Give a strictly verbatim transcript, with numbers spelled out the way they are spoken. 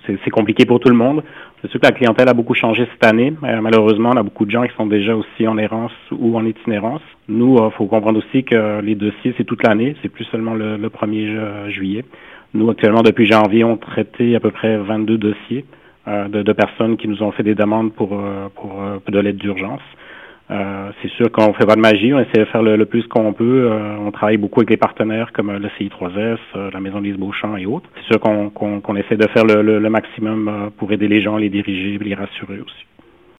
c'est, c'est compliqué pour tout le monde. C'est sûr que la clientèle a beaucoup changé cette année. Euh, malheureusement, on a beaucoup de gens qui sont déjà aussi en errance ou en itinérance. Nous, il euh, faut comprendre aussi que les dossiers, c'est toute l'année. C'est plus seulement le, le premier ju- juillet. Nous, actuellement, depuis janvier, on traitait à peu près vingt-deux dossiers euh, de, de personnes qui nous ont fait des demandes pour, euh, pour, euh, pour de l'aide d'urgence. Euh, c'est sûr qu'on fait pas de magie, on essaie de faire le, le plus qu'on peut. Euh, on travaille beaucoup avec les partenaires comme euh, le C I trois S, euh, la Maison Lise Beauchamp et autres. C'est sûr qu'on, qu'on, qu'on essaie de faire le, le, le maximum euh, pour aider les gens, les diriger et les rassurer aussi.